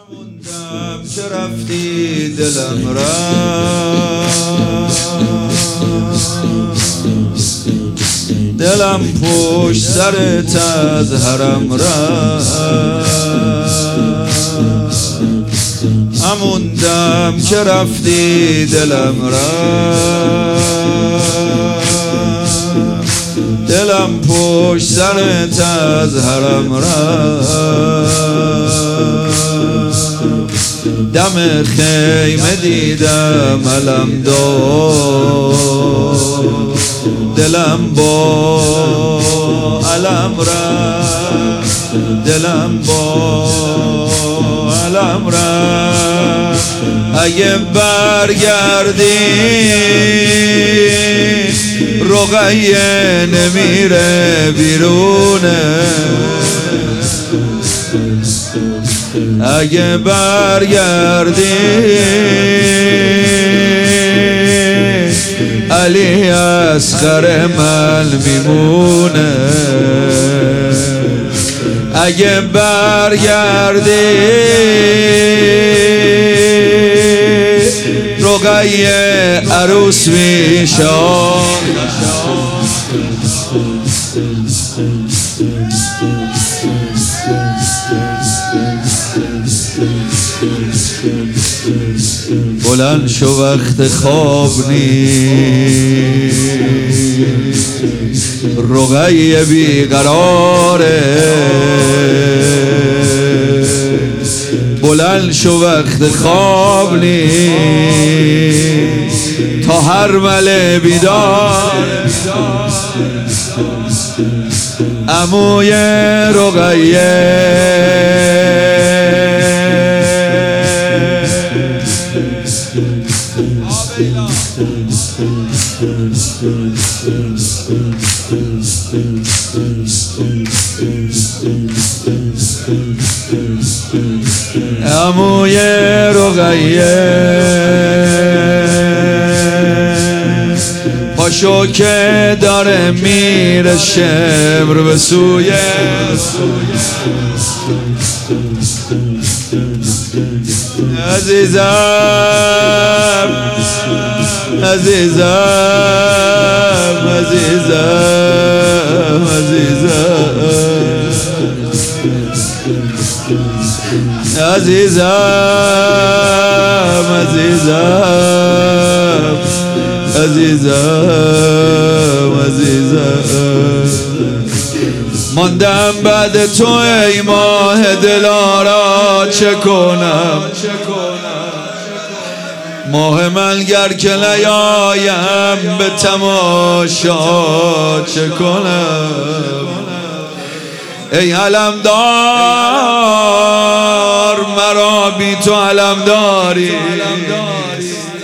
هموندم که رفتی دلم رفت، دلم پشت سرت از حرم رفت. هموندم که رفتی دلم رفت، دلم پشت سرت از حرم رفت. دم خیمه دیدم علم داد، دلم با علم رفت، دلم با علم رفت. اگه برگردی رقیه نمیره بیرونه، اگه برگردی علی اصغر من میمونه، اگه برگردی رقیه عروس میشان. بلند شو وقت خواب نیست، رقیه بیقراره. بلند شو وقت خواب نیست، تا هر مله بیدار. عموی رقیه عموی رقیه پاشو که داره میره شمر به سوی عزیزم، عزیزم، عزیزم، عزیزم، عزیزم، عزیزم، عزیزم، عزیزم. ماندم بعد تو ای ماه دلارا، چه کنم ماه من گر که نیایم به تماشا، چه کنم ای علمدار، مرا بی تو علمداری.